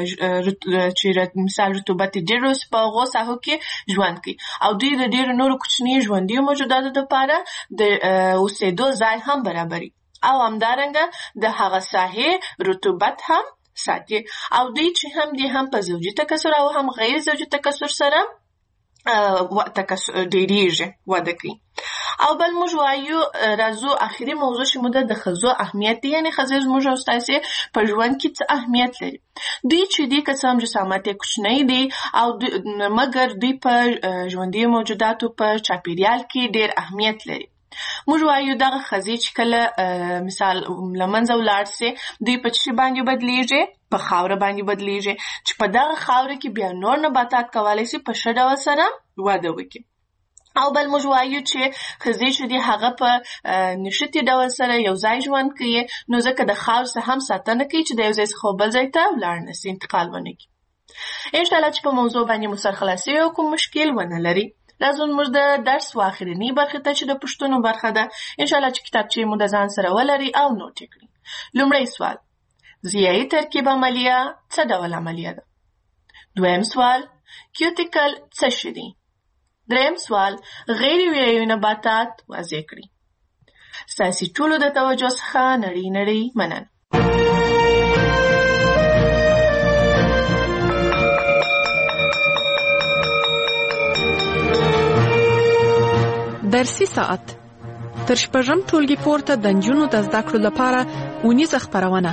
چې مثال رطوبت ډېر وي په هغو ساحو کې ژوند کوي او دوی د ډېرو نورو کوچني ژوندي موجوداتو لپاره د اوسېدو ځای هم برابري او همدارنګه د هغه ساحې رطوبت هم ساتي او دوی چې هم دي هم په زوجي تکثر او هم غیر زوجي تکثر سره ډېریږي وده کوي او بل موږ وایو راځو اخري موضوع چې موږ د ښځو اهمیت دی یعنې ښځې زموږ او ستاسې په ژوند کې څه اهمیت لري دوی چې دي که څه هم جسامت یې کوچنی دی او مګر دوی په ژوندي موجوداتو په چاپیریال کې ډېر اهمیت لري موږ وایو دغه ښځې چې کله مثال له منځه ولاړ سي دوی په څه باندې بدلیږي په خاوره باندې بدلیږي چې په دغه خاوره کې بیا نور نباتات کولی شي په ښه ډول سره وده وکړي او بل موږ وایو چې ښځې چې دي هغه په نښتي ډول سره یو ځای ژوند کوي نو ځکه د خاورې څخه هم ساتنه کوي چې د یو ځای څخه بل ځای ته ولاړ نه سي انتقال ونه کړي انشاءالله چې په موضوع باندې مو سرخلاصي او کوم مشکل ونه لري راځو موږ د درس واخرنی برخه ته چې د پښتنو برخه ده انشاءالله چې کتابچې مو د ځان سره ولري او نوټ کړئ لومړی سوال ضیاعي ترکیب عملیه څه ډول عملیه ده دویم سوال کیوتیکل څه شی دی دریم سوال غیر ویایي نباتات واضح کړئ ستاسې ټولو د توجه څخه نړۍ مننه درسي ساعت تر شپږم ټولګي پورته د نجونو د زده کړو لپاره اونیزه خپرونه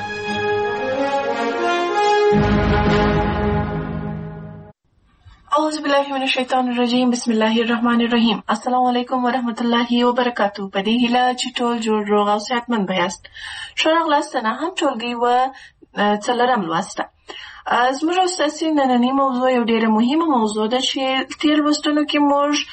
اعوذ بالله من الشیطان الرجیم بسم الله الرحمن الرحیم السلام علیکم ورحمت الله وبرکاتو په دې هیله چې ټول جوړ روغ او صحتمند یاست ښه راغلاست نهم ټولګي و څلورم لوست زموږ او ستاسې نننۍ موضوع یو ډېره مهمه موضوع ده چې تېر لوستونو کې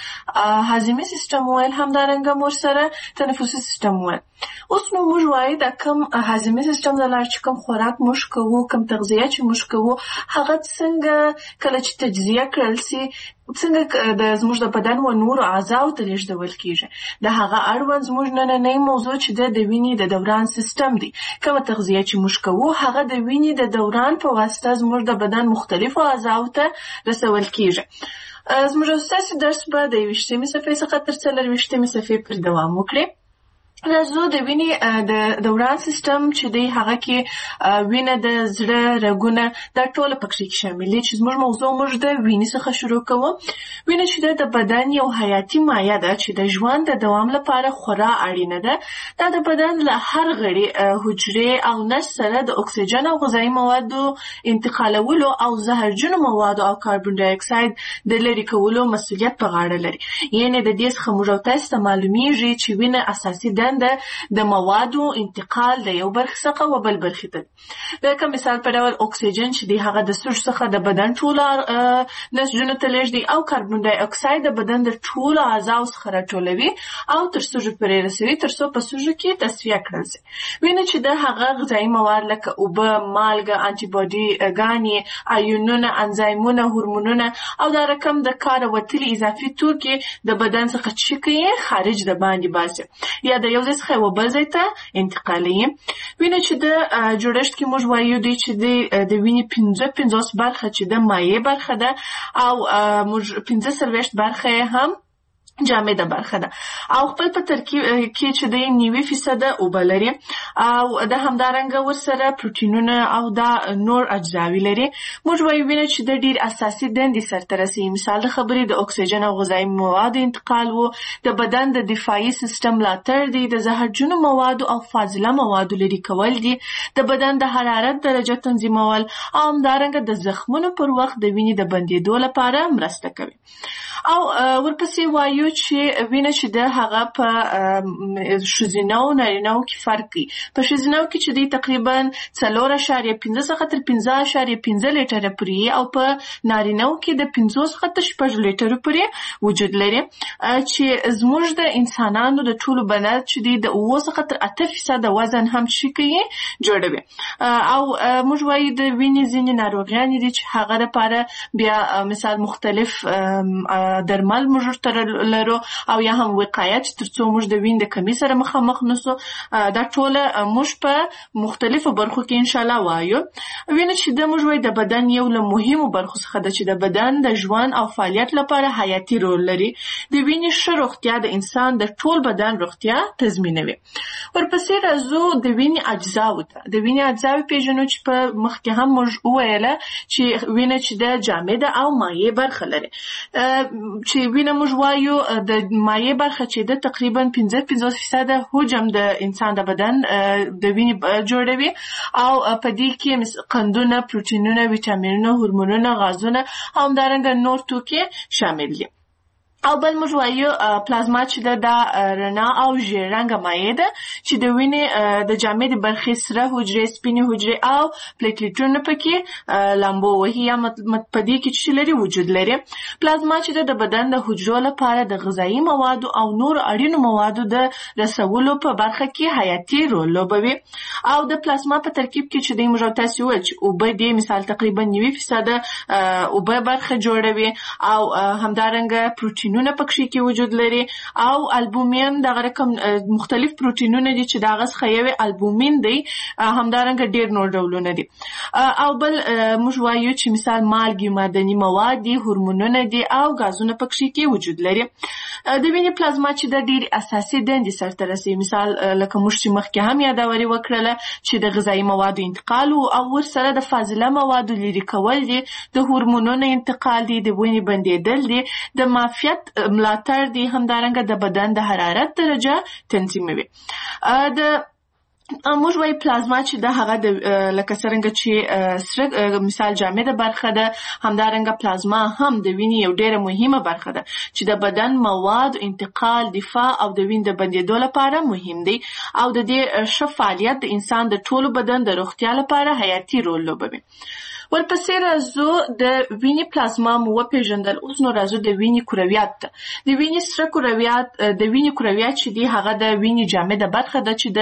موږ هاضمي سیستم وویل همدارنګه موږ سره تنفسي سیستم وویل اوس نو موږ وایو دا کوم هاضمي سیستم د لارې چې کوم خوراک موږ کوو کوم تغذیه چې موږ کوو هغه څنګه کله چې تجزیه کړل سي څنګه د زموږ د بدن و نورو اعضاو ته لیږدول کیږي د هغه اړوند زموږ نننۍ موضوع چې د وینې د دوران سیستم دی کومه تغذیه چې موږ کوو هغه د وینې د دوران په واسطه زموږ د بدن مختلفو اعضاو ته رسول کیږي زموږ ستاسې درس به د 20مې صفحې څخه تر 24مې صفحې پورې دوام وکړي راځو د وینې د دوران سیستم چې دی هغه کې وینه د زړه رګونه دا ټول پکې شامل دي چې زموږ موضوع موږ د وینې څخه شروع کوو وینه چې د بدن یو حیاتي مایع ده چې د ژوند د دوام لپاره خورا اړینه ده دا د بدن له هر غړي حجرې او نسج سره د اکسیجن او غذایي موادو انتقالولو او زهرجنو موادو او کاربن ډای اکساید د لرې کولو مسؤلیت په غاړه لري یعنې د دې څخه موږ تاسو ته معلومیږي چې وینه اساسي د موادو انتقال د یو برخې څخه و بل برخې ته د کوم مثال په ډول اکسیجن چې دی هغه د سږو څخه د بدن ټول نسجونو ته لیږدي او کاربن ډای اکساید د بدن د ټولو اعضاو څخه راټولوي او تر سږو پورې رسوي تر څو په سږو کې تصفیه کړل شي وینه چې د هغه غذایي مواد لکه اوبه مالګه انټي باډي ګانې آیونونه انزایمونه هورمونونه او دا رقم د کار وتلي اضافي توکي د بدن څخه چې کوي خارج د باندې باسي یا د یو ځای څخه یو بل ځای ته انتقالوي وینه چې د جوړښت کې موږ وایو دی چې د وینې 50 برخه چې د مایع برخه ده او موږ 45 برخه هم جامده برخه ده او خپل په ترکیب کې چې د 90% اوبه لري او د همدارنګه ورسره پروتینونه او دا نور اجزاوي لري موږ وایو وینه چې د ډیر اساسي دندې سرته رسوي مثال د خبرې د اکسیجن او غذایي موادو انتقال وو د بدن د دفاعي سیستم ملاتړ دی د زهرجنو موادو او فاضله موادو لري کول دي د بدن د حرارت درجه تنظیمول او همدارنګه د زخمونو پر وخت د وینې د بندېدو لپاره مرسته کوي او ورپسې وایو چې وینه چې د هغه په ښځینه او نارینه‌و کې فرق کوي په ښځینه‌و کې چې دی تقریبا 4.5 څخه تر 5.5 لیټره پورې او په نارینه‌و کې د 5 څخه تر 6 لیټره پورې وجود لري چې زموږ د انسانانو د ټولو بدن چې دی د 9 څخه تر 8% وزن هم شي کوي جوړوي او موږ وایو د وینې ځینې ناروغیان دي چې هغه لپاره بیا مثال مختلف درمل موږ ته ولرو او یا هم وقایه چې ترڅو موږ د وینې د کمی سره مخامخ نسو. دا ټول موږ په مختلفو برخو کې ان شاء الله وایو. وینه چې د موږ وایي د بدن یو له مهمو برخو څخه ده چې د بدن د ژوند او فعالیت لپاره حیاتي رول لري. د وینې ښه روغتیا د انسان د ټول بدن روغتیا تضمینوي. ورپسې راځو د وینې اجزاو ته. د وینې اجزاوې پیژنو چې په مخکې هم موږ وویله چې وینه چې د جامده او مایع برخه لري. چې وینه موږ وایو د مایع برخه چې د تقریبا 50% حجم د انسان د بدن د وینې جوړوي او په دې کې قندونه، پروتینونه، ویټامینونه، هورمونونه، غازونه او همدارنګه نور توکي شامل دي. او بل موږ وایو پلازما چې د رڼا او ژیړ رنګه مایع ده چې د وینې د جامدې برخې سره حجرې، سپینې حجرې او پلیټلیټونه پکې لامبو وهي یا په دې کې چې لري وجود لري. پلازما چې د بدن د حجرو لپاره د غذایي موادو او نور اړینو موادو د رسولو په برخه کې حیاتي رول لوبوي. او د پلازما په ترکیب کې چې د موږ تاسو وایي چې اوبه د مثال تقریبا 90% اوبه برخه جوړوي او همدارنګه پروتینونه پکې کې وجود لري او البومین دغه رقم مختلف پروتینونه دي چې دغه څخه یو البومین دی، همدارنګه ډیر نور ډولونه دي. او بل موږ وایو چې مثال مالګې، معدني مواد دي، هورمونونه دي او غازونه پکې کې وجود لري. د وینې پلازما چې د ډیر اساسي دندې سرته رسوي، مثال لکه موږ چې مخکې هم یادوري وکړله چې د غذایي موادو انتقال او ورسره د فاضله موادو لرې کول دي، د هورمونونو انتقال دي، د وینې بندیدل دي، د معافیت ملاتړ دي، همدارنګه د بدن د حرارت درجه تنظیموي. موږ وایي پلازما چې د هغه د لکه څرنګه چې سره مثال جامده برخه ده، همدارنګه پلازما هم د وینې یو ډیره مهمه برخه ده چې د بدن مواد انتقال، دفاع او د وینې د بندیدو لپاره مهم دی او د دې ښه فعالیت د انسان د ټولو بدن د روغتیا لپاره حیاتي رول لوبوي. ورپسې راځو د وینې پلازما مو وپېژندل. اوس نو راځو د وینې کرویات ته. د وینې سره کرویات، د وینې کرویات چې دي هغه د وینې جامده برخه ده چې د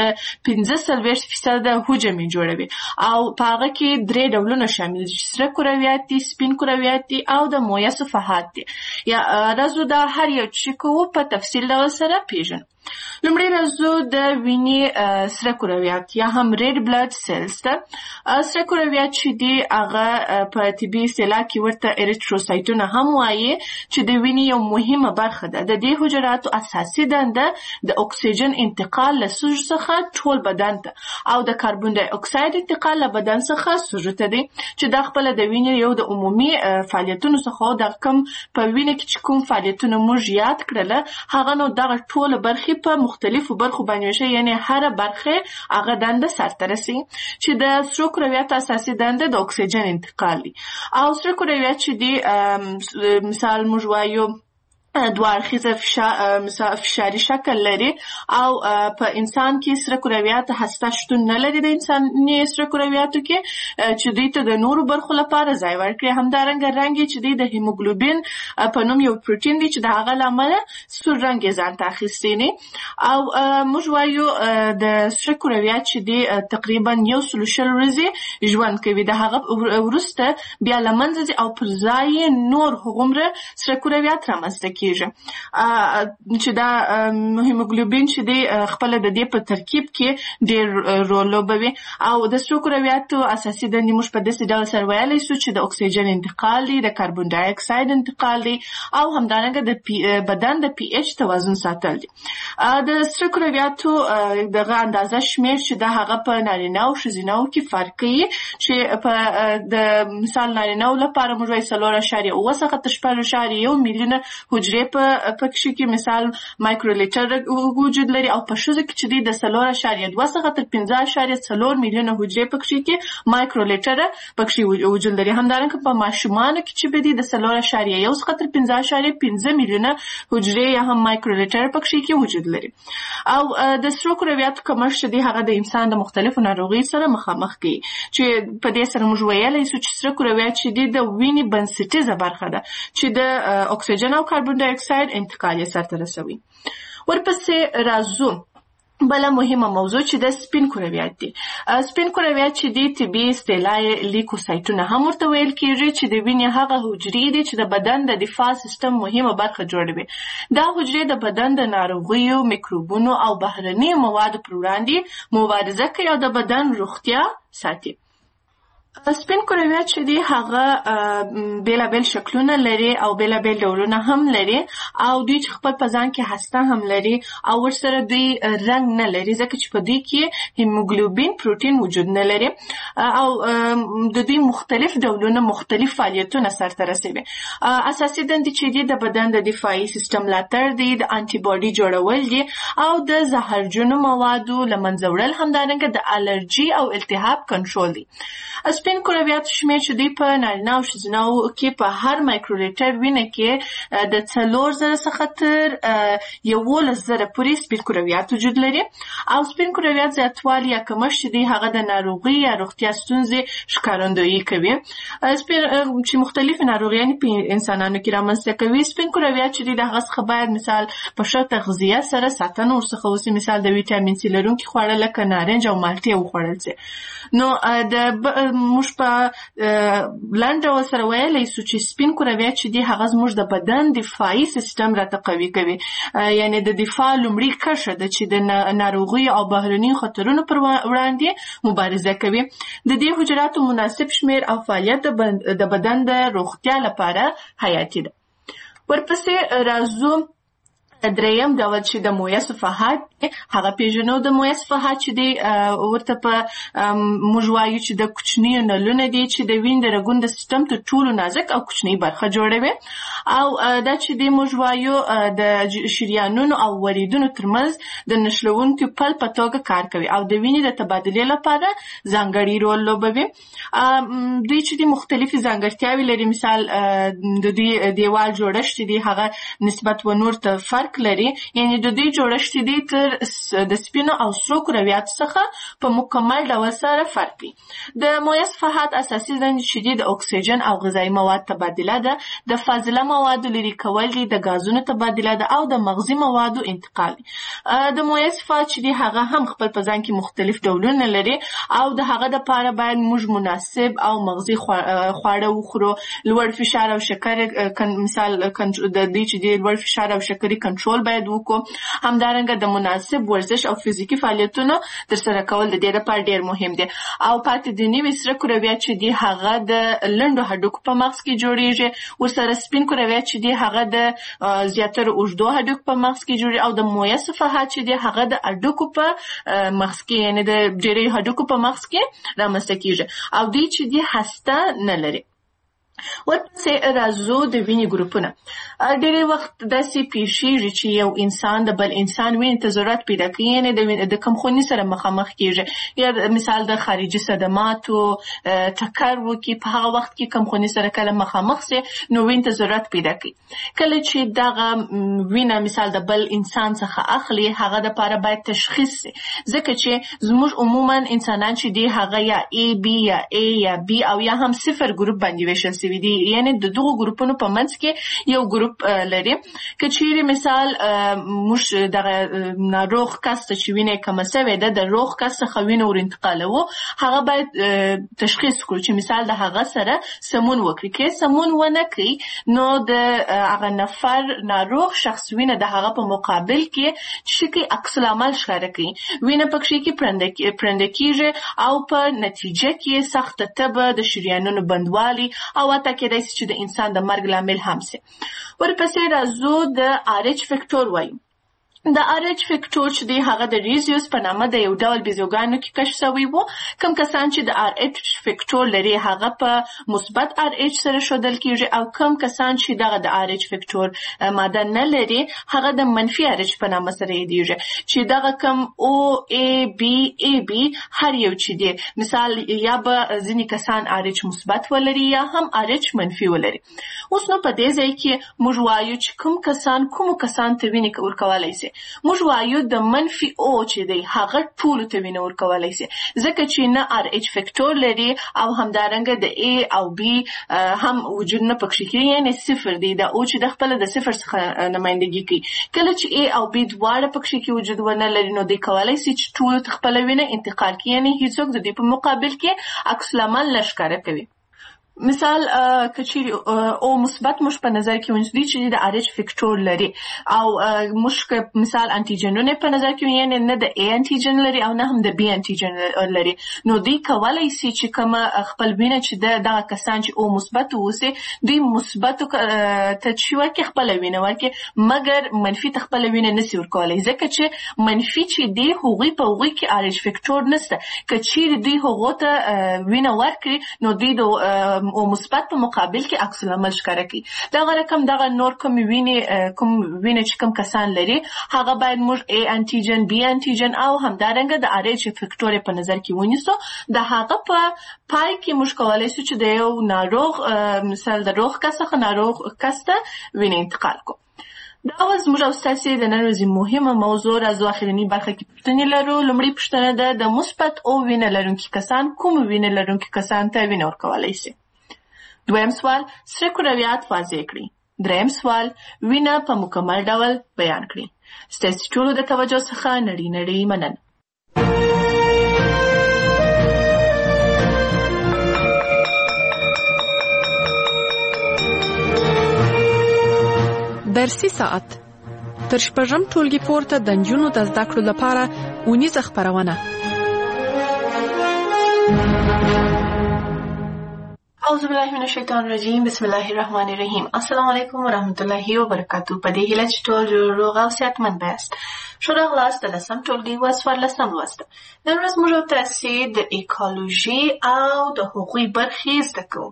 45% حجم جوړوي او په هغه کې 3 ډولونه شامل دي: سره کرویات دي، سپین کرویات دي او د مویه صفحات دي. یا راځو دا هر یو چې کوو په تفصیل ډول سره پیژنو. لومړی راځو د وینې سره کرویات یا هم ریډ بلډ سیلز ته. سره کرویات چې دي هغه په طبي اصطلاح کې ورته اریتروسایټونه هم وایي چې د وینې یو مهمه برخه ده. د دې حجراتو اساسي دنده د اکسیجن انتقال له سږو څخه ټول بدن ته او د کاربن ډای اکساید انتقال له بدن څخه سږو ته دی چې دا خپل د وینې یو د عمومي فعالیتونو څخه د کوم په وینې کې چې کوم فعالیتونه موږ یاد کړل هغه نو دغه ټول برخې په مختلفو برخو باندې وشي، یعنی هر برخه هغه دنده سرته رسي چې د سره کرویات اساسي دنده د اکسیجن انتقال دی. او سره کرویات چې دی مثال موږ وایو دوه اړخیزه فشاري شکل لري او په انسان کې سره کرویات هسته شتون نه لري د انساني سره کرویاتو کې چې دوی ته د نورو برخو لپاره ځای ورکړي. همدارنګه رنګ چې دی د هیموګلوبین په نوم یو پروتین دی چې د هغه له امله سور رنګ یې ځان ته اخیستی دی. او موږ وایو د سره کرویات چې دی تقریبا 100 ورځې ژوند کوي، د هغه وروسته بیا له منځه ځي او پر ځای نور هغومره سره کرویات رامنځته کیږي چې دا هیموګلوبین چې دی خپل د دې په ترکیب کې ډېر رول لوبوي. او د سره کرویاتو اساسي دندې موږ په داسې ډول سره ویلی سو چې د اکسیجن انتقال دی، د کاربن ډای اکساید انتقال دی او همدارنګه د بدن د پی ایچ توازن ساتل دي. د سره کرویاتو دغه اندازه شمیر چې د هغه په نارینه او ښځینه کې فرق کوي چې په د مثال نارینه لپاره موږ وایو 4.9 څخه تر 6.1 میلیونه حجرې په پکې کې مثال مایکرولیټر وجود لري او په ښځو کې چې د 4.2 څخه تر 5.4 میلیونه حجرې پکې کې مایکرولیټر پکې وجود لري. همدارنګه په ماشومانو کې چې د 4.1 څخه تر 5.5 میلیونه حجرې یا هم مایکرولیټر پکې کې وجود لري. او د سره کرویاتو کمښت دی هغه د انسان د مختلفو ناروغیو سره مخامخ کوي چې په دې سره موږ ویلی سو چې سره کرویات چې د وینې بنسټیزه برخه ده چې د اکسیجن او کاربن ډای اکساید انتقال یې سرته رسوي. ورپسې راځو بله مهمه موضوع چې د سپین کرویات دي. سپین کرویات چې دي طبي اصطلاح لیکوسایټونه هم ورته ویل کېږي چې د وینې هغه حجرې دي چې د بدن د دفاع سیستم مهمه برخه جوړوي. دا حجرې د بدن د ناروغیو، میکروبونو او بهرني موادو پر وړاندې مبارزه کوي او د بدن روغتیا ساتي. سپین کرویات چې دي هغه بیلابیل شکلونه لري او بیلابیل ډولونه هم لري او دوی چې خپل په ځان کې هسته هم لري او ورسره دوی رنګ نه لري ځکه چې په دوی کې هیموګلوبین پروتین وجود نه لري او د دوی مختلف ډولونه مختلف فعالیتونه سرته رسوي. اساسي دندې چې دي د بدن د دفاعي سیستم ملاتړ دي، د انټي باډي جوړول دي او د زهرجنو موادو له منځه وړل، همدارنګه د الرجي او التهاب کنټرول دي. سپین کرویات شمېر چې دوی په نارینه او ښځینه‌و کې په هر مایکرولیټر وینه کې د 4,000 څخه تر 11,000 پورې سپین کرویات وجود لري او سپین کرویات زیاتوالی یا کمښت چې دی هغه د ناروغي یا روغتیا ستونزې ښکارندویي کوي. چې مختلفې ناروغیانې په انسانانو کې رامنځته کوي. سپین کرویات چې دی د هغه څخه باید مثال په ښه تغذیه سره ساتنه ورڅخه وشي، مثال د ویټامین سي لرونکي خواړه لکه نارنج او مالټې وخوړل شي. نو موږ په لنډ ډول سره ویلی سو چې سپین کرویات چې دي هغه زموږ د بدن دفاعي سیستم راته قوي کوي، یعنی د دفاع لومړی کرښه ده چې د ناروغیو او بهرني خطرونو پر وړاندې مبارزه کوي. د دې حجراتو مناسب شمیر او فعالیت د بدن د روغتیا لپاره حیاتي ده. ورپسې راځو دریم ډول چې د مویه صفحات هغه پیژنو. د مویه صفحات چې دی ورته په موږ وایو چې د کوچنیو نلونه دي چې د وینې د رګونو د سیستم تر ټولو نازک او کوچنی برخه جوړوي او دا چې دی موږ وایو د شریانونو او وریدونو ترمنځ د نښلوونکي پل په توګه کار کوي او د وینې د تبادلې لپاره ځانګړی رول لوبوي. دوی چې دی مختلفې ځانګړتیاوې لري، مثال د دوی دیوال جوړښت دی هغه نسبت و نور ته فرق لري، یعنی د دوی جوړښت دی تر د سپینو او سرو کرویاتو څخه په مکمل ډول سره فرق کوي. د مویه صفحات اساسي دندې چې دي د اکسیجن او غذایي مواد تبادله ده، د فاضله موادو لرې کول دي، د غازونو تبادله ده او د مغذي موادو انتقال دي. د مویه صفحات چې دي هغه هم خپل په ځان کې مختلف ډولونه لري او د هغه دپاره باید موږ مناسب او مغذي خواړه وخورو. لوړ فشار او شکر مثال د دې چې دي لوړ فشار او شکرې کنټرول باید وکړو. همدارنګه د مناسب ورزش او فزیکي فعالیتونو ترسره کول د دې لپاره ډیر مهم دي. او پاتې د نوي سره کرویات چې دي هغه د لنډو هډوکو په مغز کې جوړیږي، ورسره سپین کرویات چې دي هغه د زیاتره اوږدو هډوکو په مغز کې جوړیږي او د مویه صفحات چې دي هغه د هډوکو په مغز کې، یعنی د ډیری هډوکو په مغز کې رامنځته کیږي او دوی چې دي هسته نه لري. ورپسې راځو د وینې ګروپونه. ډېری وخت داسې پیښیږي چې یو انسان د بل انسان وینې ته ضرورت پیدا کوي، یعنې د کمخوني سره مخامخ کیږي یا مثال د خارجي صدماتو ټکر وکړي، په هغه وخت کې کمخوني سره کله مخامخ سي نو وینې ته ضرورت پیدا کوي. کله چې دغه وینه مثال د بل انسان څخه اخلي هغه دپاره باید تشخیص سي، ځکه چې زموږ عموما انسانان چې دي هغه یا A B یا A یا B او یا هم صفر ګروپ باندې ویشل سوي دي، یعنی د دغو ګروپونو په منځ کې یو ګروپ لري. که چیرې مثال موږ دغه ناروغ کس ته چې وینه کمه سوې ده د روغ کس څخه وینه ور انتقالوو، هغه باید تشخیص کړو چې مثال د هغه سره سمون وکړي. که سمون ونه کړي نو د هغه نفر ناروغ شخص وینه د هغه په مقابل کې چې کوي عکس العمل ښکاره کوي، وینه پکې کې پرنده کیږي او په نتیجه کې سخته تبه، د شریانونو بندوالي او حتی کېدای شي چې د انسان د مرګ لامل هم سي. ورپسې راځو د RH فیکټور وایو. د RH فیکټور چې دی هغه د ریزیوس په نامه د یو ډول بیزوګانو کې کشف شوی وو. کوم کسان چې د RH فیکټور لري هغه په مثبت RH سره ښودل کیږي او کوم کسان چې دغه د RH فیکټور ماده نه لري هغه د منفي RH په نامه سره یادیږي، چې دغه کوم OAB هر یو چې دی مثال یا به ځینې کسان RH مثبت ولري یا هم RH منفي ولري. اوس نو په دې ځای کې موږ وایو چې کوم کسان ته وینې ورکولی شي. موږ وایو د منفي او چې دی هغه ټول ته وینه ورکولای شي ځکه چې نه ار ایچ فیکټور لري او همدارنګه د ای او بی هم وجود نه پکې کوي یعنی صفر دی دا او چې د خپل د صفر څخه نمائندګي کوي کله چې ای او بی دواړه پکې کې وجود ونه لري نو د کولای شي چې ټول خپل وینه انتقال کوي یعنی هیڅوک د دې په مقابل کې عکس العمل نشکاره کوي مثال کچيري او مثبت مش په نظر کې ونیسو چې د ار ایچ فیکټور لري او مش مثال انټیجنونه په نظر کې یعنی نه د ای انټیجن لري او نه هم د بی انټیجن لري نو دوی کولای شي چې کوم خپل وینه چې د کسان چې او مثبت وسی دوی مثبت ته چې ورکه خپل وینه ورکه مګر منفي ته خپل وینه نسی ورکولای ځکه چې منفي چې دی هغوی په هغوی کې ار ایچ فیکټور نشته کچيري دوی هغه ته وینه ورکړي نو دوی د او مثبت په مقابل کې عکس العمل ښکاره کوي دا رقم دغه نور کوم وینه چې کوم کسان لري هغه باید موږ ای انټیجن بی انټیجن او همدارنګه د ار ایچ فیکټور په نظر کې ونیسو د هغه په پای کې موږ کولای شو چې د یو ناروغ مثال د روغ کس څخه ناروغ کس ته وینه انتقال کو دا زموږ او ستاسو د نن ورځې مهمه موضوع راځو اخرنی برخه کې پوښتنې لرو لومړی پوښتنه ده د مثبت او وینه لرونکي کسان کوم وینه لرونکي کسان ته وینه ورکولای شي دویم سوال سره کرویات واضح کړئ دریم سوال وینه په مکمل ډول بیان کړئ ستاسو ټولو د توجه څخه نړۍ مننه درسي ساعت تر شپږم ټولګي پورته د نجونو د زده کړو لپاره اونیزه خپرونه اعوذ بالله من الشیطان الرجیم بسم الله الرحمن الرحیم السلام علیکم ورحمۃ اللہ وبرکاتہ په دې هیله چې ټول روغ او صحتمند یاست ښه راغلاست د لسم ټولګي څوارلسم لوست نن ورځ موږ تاسو د ایکولوژي او د حقوقي برخې زده کوو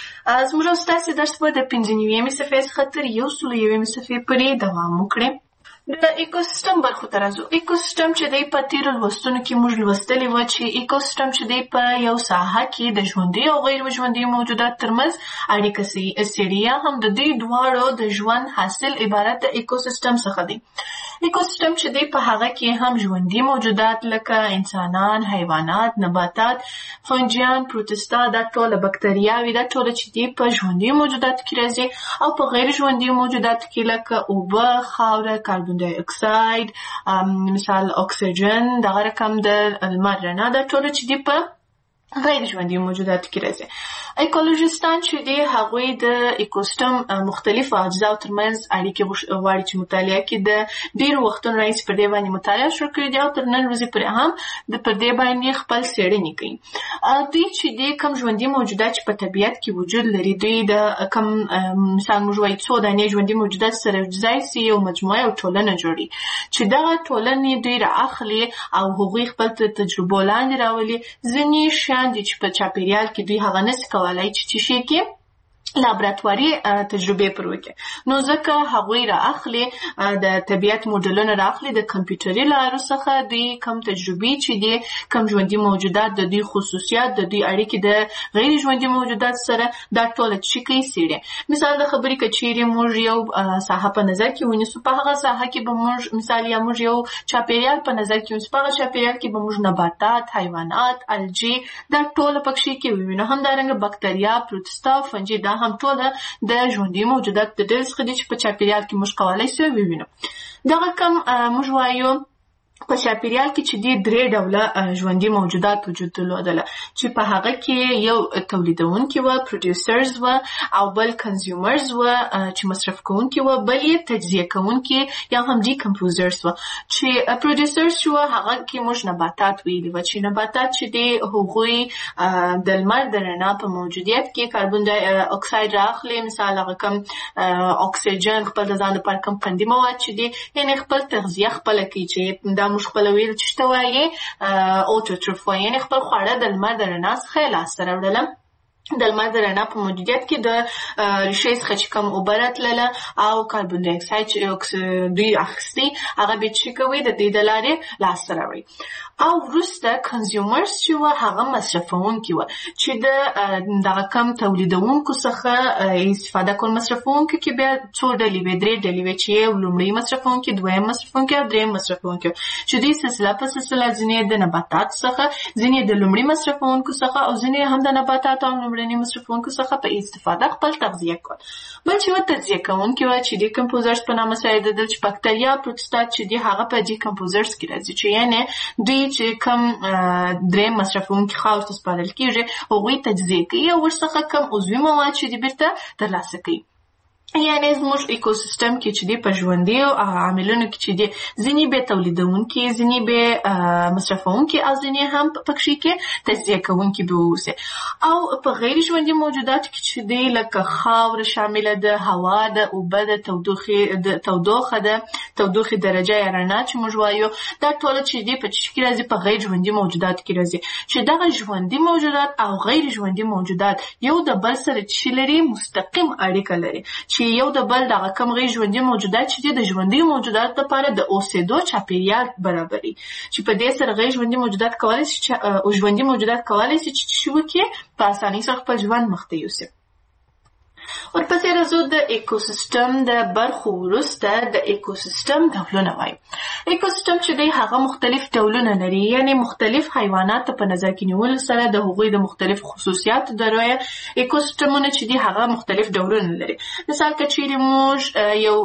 زموږ ستاسو درس به د 15 صفحې څخه تر 101 صفحې پورې دوام وکړي د ایکوسیستم برخو ته راځو ایکوسیستم چې دی په تیرو لوستونو کې موږ لوستلی و چې ایکوسیستم چې دی په یو ساحه کې د ژوندي او غیر ژوندي موجودات ترمنځ اړیکه څېړي یا هم د دې دواړو د ژوند حاصل عبارت د ایکوسیستم څخه دی ایکوسیستم چې دی په هغه کې هم ژوندي موجودات لکه انسانان حیوانات نباتات فنجیان پروتستا دا ټول بکتریاوي دا ټول چې دی په ژوندي موجوداتو کې راځي او په غیر ژوندي موجوداتو کې لکه اوبه خاوره کاربن ډای اکساید مثال اکسیجن دغه رقم د لمر رڼا دا ټول چې دی په غیر ژوندي موجوداتو کې راځي ایکولوژیستان چې دی هغوی د ایکوسیستم مختلفو اجزاو ترمنځ اړیکې غواړي چې مطالعه کړي د ډېرو وختونو راهیسې پر دې باندې مطالعه شروع کړي دي او تر نن ورځې پورې هم پر دې باندې خپل څېړنې کوي دوی چې دی کوم ژوندي موجودات چې په طبیعت کې وجود لري دوی د کوم مثال موږ وایو څو دانې ژوندي موجودات سره یوځای سي یو مجموعه او ټولنه جوړي چې دغه ټولنې دوی رااخلي او هغوی خپل تجربو لاندې راولي ځینې شیان دي چې په چاپیریال کې دوی هغه نشي کولای چې شي کې لابراتواري تجربه پر وکړي نو ځکه هغوی رااخلي د طبیعت موډلونه رااخلي د کمپیوټري لارو څخه دوی کوم تجربې چې دي کوم ژوندي موجودات د دوی خصوصیات د دوی اړیکې د غیر ژوندي موجودات سره دا ټول چې کوي څېړي مثال د خبرې کچېرې موږ یو ساحه په نظر کې ونیسو په هغه ساحه کې به موږ مثال یا موږ یو چاپیریال په نظر کې ونیسو په هغه چاپیریال کې به موږ نباتات حیوانات الجی دا ټول پکې کې ووینو همدارنګه بکتریا پروتستا فنجي دا هم ټول د ژوندي موجودات د ډلې څخه دي چې په چاپیریال کې موږ کولای شو ووینو دغه کوم موږ وایو په چاپیریال کې چې د درې ډوله ژوندي موجودات وجود درلودل چې په هغه کې یو تولیدونکي و پروډوسرز و او بل کنزیومرز و چې مصرف کوونکي و بل یې تجزیه کوونکي یا هم ډیکمپوزرز و چې پروډوسرز شو هغه کې موږ نباتات ویلي و چې نباتات چې د هغوی د لمر د رڼا په موجودیت کې کاربن ډای اکساید راخلي مثال هغه کوم اکسیجن خپل د ځان لپاره کوم قندي مواد چې دي یعنی خپل تغذیه خپل کوي چې دا موږ خپل ویل چې څه وایي اوټوټروف یعنی خپل خواړه د لمر د رڼا څخه لاسته راوړل د لمر د رڼا په موجودیت کې د ریښې څخه چې کوم اوبه راتلله او کاربن ډای اکساید چې دوی اخیستي هغه به چې کوي د دې د لارې لاسته راوړي او وروسته کنزیومرز چې و هغه مصرفونکي و چې د دغه کم تولیدونکو څخه استفاده کول. مصرفونکو کې بیا څو ډلې وي، 3 ډلې وي چې لومړی مصرفونکي، دویم مصرفونکي او دریم مصرفونکي، چې دوی سلسله په سلسله ځینې د نباتات څخه، ځینې د لومړي مصرفونکو څخه او ځینې هم د نباتات او لومړني مصرفونکو څخه په استفاده خپل تغذیه کول. بل چې و تجزیه کوونکي و چې ډیکمپوزرز په نامه سره یادېدل، چې بکتریا پروتوستات چې دي هغه په ډیکمپوزرز کې راځي، چې یعنې دوی چې کم دریم مصرفونکي خاص سپارل کېږي هغوی تجزیه کوي او ورڅخه کم عضوي مواد چې دي بیرته ترلاسه کوي. یعنی زموږ ایکوسیستم کې چې دی په ژوندي عاملونو کې چې دی ځینې به تولیدونکي، ځینې به مصرفونکي او ځینې هم پکې کې تجزیه کوونکي به اوسي. او په غیر ژوندي موجوداتو کې چې دی لکه خاوره شامله ده، هوا ده، اوبه ده، تودوخه ده، تودوخې درجه یا رڼا چې موږ وایو، دا ټول چې دی په چی کې راځي په غیر ژوندي موجوداتو کې راځي. چې دغه ژوندي موجودات او غیر ژوندي موجودات یو د بل سره چې لري مستقیم اړیکه لري، چې یو د بل دغه کم غیر ژوندي موجودات چې د ژوندي موجودات لپاره د اوسېدو چاپیریال برابري، چې په دې سره غیر ژوندي موجودات کولای شي او ژوندي موجودات کولای شي چې وکړي په اسانۍ سره خپل ژوند مخته یوسي. ورپسې راځو د ایکوسیستم د برخو وروسته د ایکوسیستم ډولونه وایو. ایکوسیستم چې دی هغه مختلف ډولونه لري، یعنی مختلف حیوانات په نظر کې نیولو سره د هغوی د مختلف خصوصیاتو دروي ایکوسیستمونه چې دی هغه مختلف ډولونه لري. مثال که چیرې موږ یو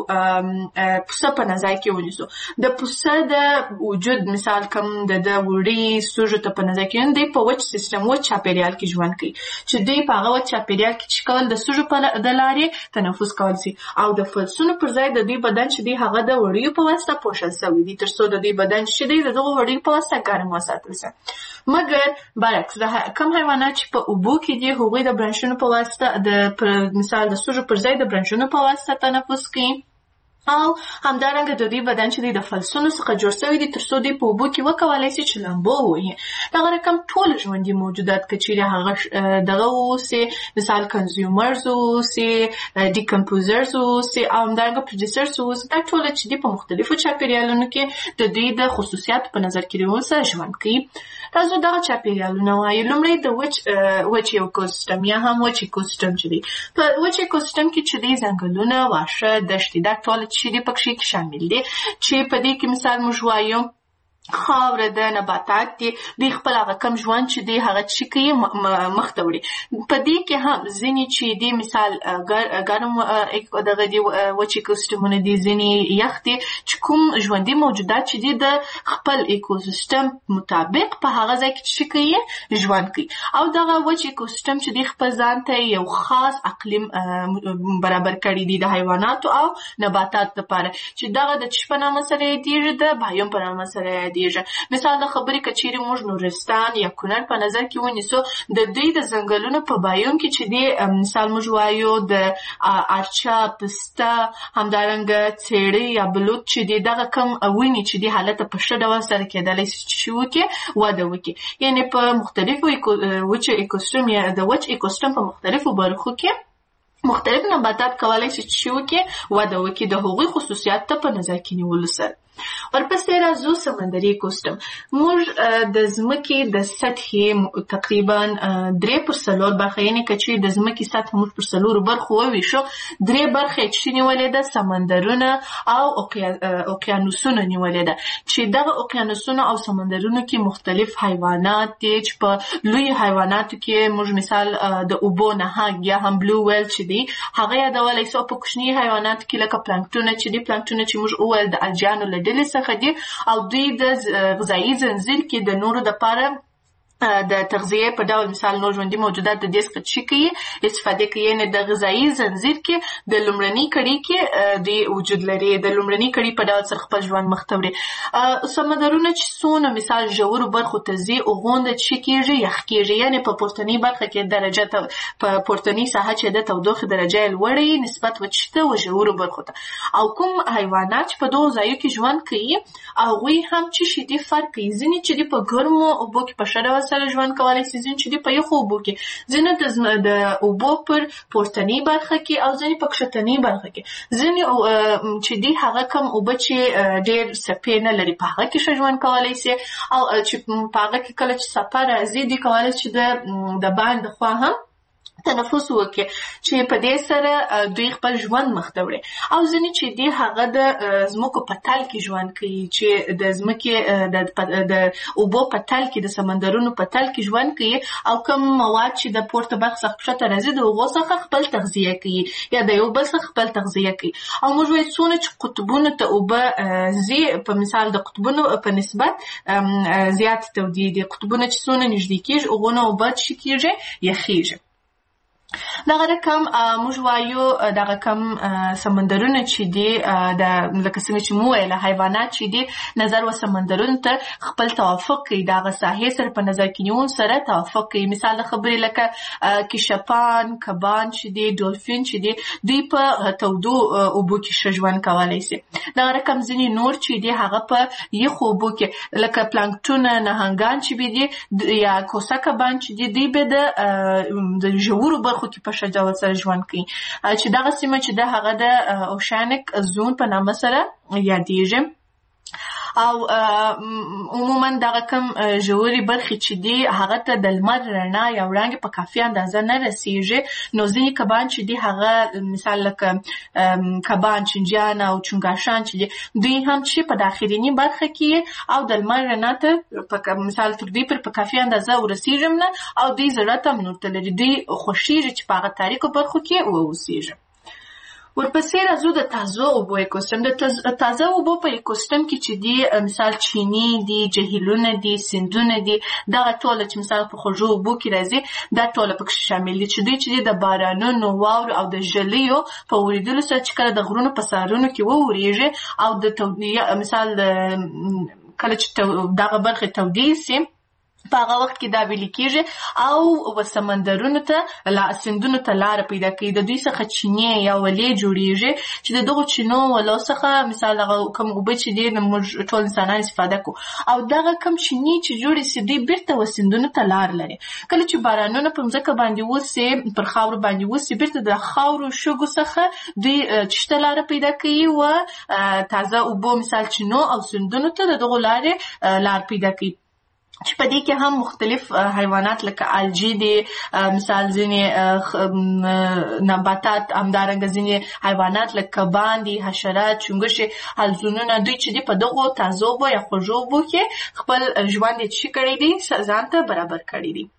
پوسه په نظر کې ونیسو، د پوسه د وجود مثال کوم د وړي سوژو ته په نظر کې دی په وچ سیستم وچ چاپیریال کې ژوند کوي، چې دی په هغه وچ چاپیریال کې چې کول د سوژو په د لارې تنفس کول شي او د فلسونو پر ځای د دوی بدن چې دی هغه د وړیو په واسطه پوښل شوی دی ترڅو د دوی بدن چې دی دغه وړیو په واسطه ګرم وساتل شي. مګر برعکس د کم حیوانات چې په اوبو کې دي هغوی د برانشونو په واسطه د مثال د سوژو پر ځای د برانشونو په واسطه تنفس کوي او همدارنګه د دوی بدن چې د فلسونو څخه جوړ شوی دی ترڅو دوی په اوبو کې وکولای شي چې لامبو ووهي. دغه رقم ټول ژوندي موجودات که چیرې هغه دغه اوسي، مثال کنزیومرز اوسي، ډیکمپوزرز اوسي او همدارنګه پروډیوسرز اوسي، دا ټول چې دي په مختلفو چاپیریالونو کې د دوی د خصوصیاتو په نظر کې نیولو سره ژوند کوي. راځو دغه چاپیریالونه وایو. لومړی د وچ ایکوسیستم یا هم وچ ایکوسیستم چې دی. په وچ ایکوسیستم کې چې دی ځنګلونه، واښه، دښتې، دا ټول چې دی پکې شامل دي، چې په دې کې مثال موږ وایو خاوره د نباتات دي، دوی خپل هغه کم ژوند چې دی هغه چې کوي مخته وړي. په دې کې هم ځینې چې دی مثال ګرم دغه دی وچ ایکوسیستمونه دي، ځینې یخ دي، چې کوم ژوندي موجودات چې دی د خپل ایکوسیستم مطابق په هغه ځای کې چې کوي ژوند کوي. او دغه وچ ایکوسیستم چې دی خپل ځان ته یو خاص اقلیم برابر کړی دی د حیواناتو او نباتاتو لپاره، چې دغه د چی په نامه سره یادېږي، د بایوم په نامه سره یادېږي. مثال د خبرې که چیرې موږ نورستان یا کونړ په نظر کې ونیسو، د دوی د ځنګلونو په بایوم کې چې دی مثال موږ وایو د ارچا، پسته، همدارنګه څېړۍ یا بلوط چې دی دغه کم ونې چې دی حالت په ښه ډول سره کېدلی شي چې وکړي وده وکړي. یعنې په مختلفو وچ ایکوسیستم یا د وچ ایکوسیستم په مختلفو برخو کې مختلف نباتات کولای شي چې وکړي وده وکړي د هغوی خصوصیات ته په نظر کې نیولو سره. ورپسې راځو سمندري ایکوسیستم. موږ د ځمکې د سطحې تقریبا 3/4 برخه، یعنې که چیرې د ځمکې سطح موږ پر 4 برخو وویشو، 3 برخې چې نیولې ده سمندرونه او اوقیانوسونه نیولې ده، چې دغه اوقیانوسونه او سمندرونو کې مختلف حیوانات دي، چې په لوی حیواناتو کې موږ مثال د اوبو نهنګ یا هم بلو ویل چې دی هغه یادولی شو. په کوچني حیواناتو کې لکه پلانکټونه چې دی، پلانکټونه چې موږ وویل د الجیانو له ډلې څخه دي او دوی د غذایي ځنځیر کې د نورو دپاره د تغذیه په ډول مثال نور ژوندي موجودات د دې څخه چې کوي استفاده کوي، یعنې د غذایي ځنځیر کې د لومړنۍ کړۍ کې دوی وجود لري، د لومړنۍ کړۍ په ډول سره خپل ژوند مخته وړي. سمندرونه چې څونه مثال ژورو برخو ته ځي هغومره چې کېږي یخ کېږي، یعنې په پورتنۍ برخه کې درجه په پورتنۍ ساحه چې د تودوخې درجه یې لوړه وي نسبت وچته و ژورو برخو ته. او کوم حیوانات چې په دغو ځایو کې ژوند کوي هغوی هم چې دي فرق کوي. ځینې چې دي په ګرمو اوبو کې په ښه ډول سره ژوند کولای شي، ځینې چې دي په یخو اوبو کې، ځینې د اوبو پر پورتنۍ برخه کې او ځینې په کښتنۍ برخه کې، ځینې چې دي هغه کوم اوبه چې ډېر څپې نه لري په هغه کې ښه ژوند کولای شي، او چې په هغه کې کله چې څپه راځي دوی کولای شي د باندې خوا هم تنفس وکړي چې په دې سره دوی خپل ژوند مخ ته وړي. او ځینې چې دي هغه د ځمکو په تل کې ژوند کوي، چې د ځمکې د اوبو په تل کې، د سمندرونو په تل کې ژوند کوي، او کوم مواد چې د پورته برخه څخه ښکته راځي د هغو څخه خپل تغذیه کوي یا د یو بل څخه خپل تغذیه کوي. او موږ وایو څونه چې قطبونو ته اوبه ځي، په مثال د قطبونو په نسبت زیات تودې دي، قطبونه چې څونه نږدې کېږي هغونه اوبه چې کېږي یخېږي. دغه رقم موږ وایو دغه کم سمندرونه چې دي لکه څنګه چې مو ویله حیوانات چې دي نظر و سمندرونو ته خپل توافق کوي، دغه ساحې سره په نظر کې نیون سره توافق کوي. مثال د خبرې لکه کشپان، کبان چې دي، ډولفین چې دي، دوی په تودو اوبو کې ښه ژوند کولی شي. دغه رقم ځینې نور چې دي هغه په یخو اوبو کې لکه پلانکټون، نهنګان چې دي یا کوسه کبان چې دي، دوی به د ژورو برخو کې په ښه ډول سره ژوند کوي، چې دغه سیمه چې ده هغه د اوشانیک زون په نامه سره یادېږي. او عموما دغه کم ژورې برخې چې دي هغه ته د لمر رڼا یا وړانګې په کافي اندازه نه رسیږي، نو ځینې کبان چې دي هغه مثال لکه کبان، چنجیان او چونګاشان چې دي، دوی هم چې په داخلینی برخه کې او د لمر رڼا ته مثال تر دوی پر په کافي اندازه ورسیږي نه، او دوی زړه ته هم نورته لري، دوی خوښیږي چې په هغه تاریکو برخو کې واوسیږي. ورپسې راځو د تازه اوبو ایکوسیستم. د تازه اوبو په ایکوسیستم کې چې دي مثال چینې دي، جهیلونه دي، سیندونه دي، دغه ټوله چې مثال په خوږو اوبو کې راځي دا ټوله پکې شامل دي، چې دوی چې دي د بارانونو، واورو او د ژلیو په ورېدلو سره چې کله د غرونو په سرونو کې وورېږي او د مثال کله چې دغه برخې تودې سي په هغه وخت کې دا ویل کېږي او سمندرونو ته سیندونو ته لاره پیدا کوي، د دوی څخه چینې یا ولې جوړېږي چې د دغو چینو ولو څخه مثال دغه کوم اوبه چې دي موږ ټول انسانان استفاده کوو، او دغه کوم چینې چې جوړې سي دوی بیرته سیندونو ته لار لري. کله چې بارانونه په مځکه باندې وسي، پر خاورو باندې وسي، بیرته د خاورو شګو څخه دوی چشته لاره پیدا کوي و تازه اوبو مثال چینو او سیندونو ته د دغو لارې لار پیدا کوي، چې په دې کې هم مختلف حیوانات لکه الجی دي، مثال ځینې نباتات، همدارنګه ځینې حیوانات لکه کبان دي، حشرات، چونګښې، حلزونونه، دوی چې دي په دغو تازه اوبو یا خوږو اوبو کې خپل ژوند یې څه کړی دي، ځان ته برابر کړی دي.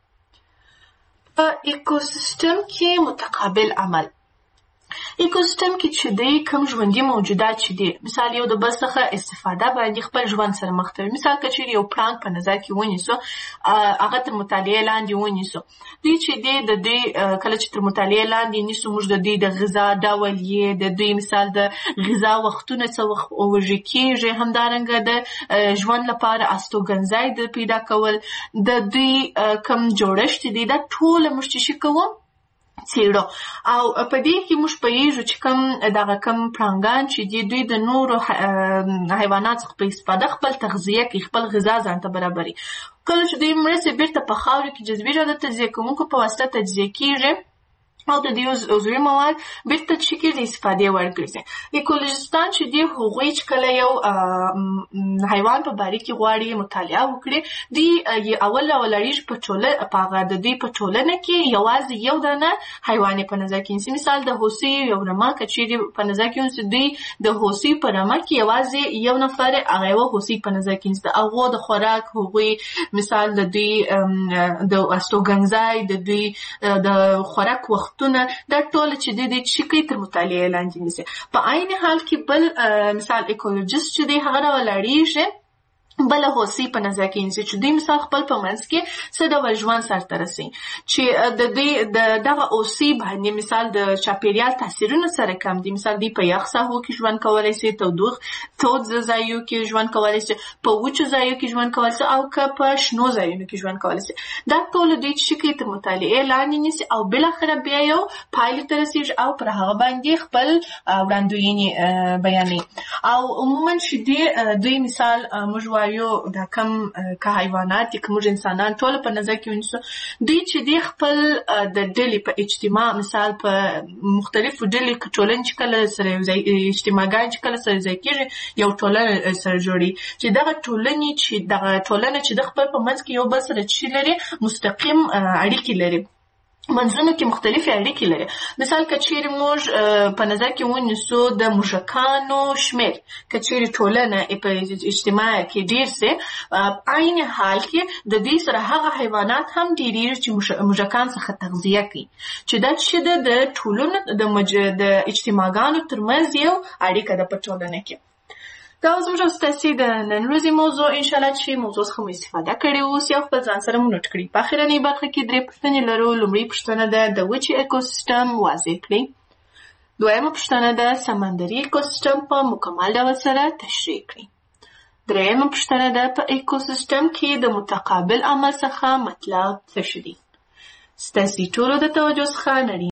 په ایکوسیستم کې متقابل عمل. ایکوسیستم کې چې دی کوم ژوندي موجودات چې دي مثال یو د بل څخه استفاده باندې خپل ژوند سره مخ ته وي. مثال که چیرې یو پړانګ په نظر کې ونیسو، هغه تر مطالعې لاندې ونیسو، دوی چې دی د دوی کله چې تر مطالعې لاندې نیسو موږ د دوی د غذا ډول یې، د دوی مثال د غذا وختونه څه وخت وژل کېږي، همدارنګه د ژوند لپاره استوګنځای د پیدا کول، د دوی کوم جوړښت دی، دا ټوله موږ چې کوو څېړو. او په دې کې موږ پوهېږو چې دغه کم پړانګان چې دي دوی د نورو حیواناتو څخه په استفاده خپل تغذیه کوي، خپل غذا ځان ته برابروي. کله چې دوی مړه سي بیرته په خاورو کې جذبي ډول د تجزیه کوونکو په واسطه تجزیه کېږي او د دې عضوي مواد بیرته چې کېږي د استفادې وړ ګرځي. ایکولوژیستان چې دي هغوی چې کله یو حیوان په باره کې غواړي مطالعه وکړي، دوی اول اړیږي په د دوی په ټولنه کې یوازې یو دانه حیوان په نظر کې نیسي. مثال د هوسۍ یو رمه که چیرې په نظر کې ونیسي، دوی د هوسۍ په رمه کې یوازې یو نفر هغه یوه هوسۍ په نظر کې نیسي. هغو د خوراک، هغوی مثال د دوی د استوګنځای، د دوی د خوراک وخت دا ټول چې دی چې کوي تر مطالعې لاندې نیسي. په عین حال کې بل مثال ایکولوژیست چې دی هغه راولاړېږي بله هوسۍ په نظر کې نیسي چې دوی مثال خپل په منځ کې څه ډول ژوند سرته رسوي، چې د دوی دغه هوسۍ باندې مثال د چاپېریال تاثیرونه سره کم دي. مثال دوی په یخ ساحو کې ژوند کولی شي، تود ځایو کې ژوند کولی شي، په وچو ځایو کې ژوند کولی شي، او که په شنو ځایونو کې ژوند کولی شي. دا ټول دوی چې کوي تر مطالعې لاندې نیسي او بالاخره بیا یو پایلې ته رسېږي او پر هغه باندې خپل وړاندوینې بیانوي. او عموما چې دوی مثال موږ وایو وایو دا کم که حیوانات دي که موږ انسانان ټول په نظر کې ونیسو دوی چې دی خپل د ډلې په اجتماع مثال په مختلفو ډلې که ټولنې چې کله سره اجتماعګان چې کله سره ځای کېږي یو ټولنه سره جوړي چې دغه ټولنه چې د خپل په منځ کې یو بل سره چې لري مستقیم اړیکې لري منځونو کې مختلفې اړیکې لري مثال که چیرې موږ په نظر کې ونیسو د موږکانو شمېر که چیرې ټولنه په اجتماع کې ډېر سي عین حال کې د دې سره هغه حیوانات هم ډېرېږي چې موږکان څخه تغذیه کوي چې دا چې د ټولنو د اجتماعګانو ترمنځ یو اړیکه ده په ټولنه کې دا زموږ ستاسې د نن ورځې موضوع انشاءالله چې موضوع څخه مو استفاده کړې اوس یو خپل ځان سره مو نوټ کړي په اخرنۍ برخه کې 3 پوښتنې لرو لومړۍ پوښتنه ده د وچې اکوسیستم واضح کړئ دویمه پوښتنه ده سمندري اکوسیستم په مکمل ډول سره تشریح کړئ دریمه پوښتنه ده په اکوسیستم کې د متقابل عمل څخه مطلب څه شي دي ستاسې ټولو د توجه څخه نړۍ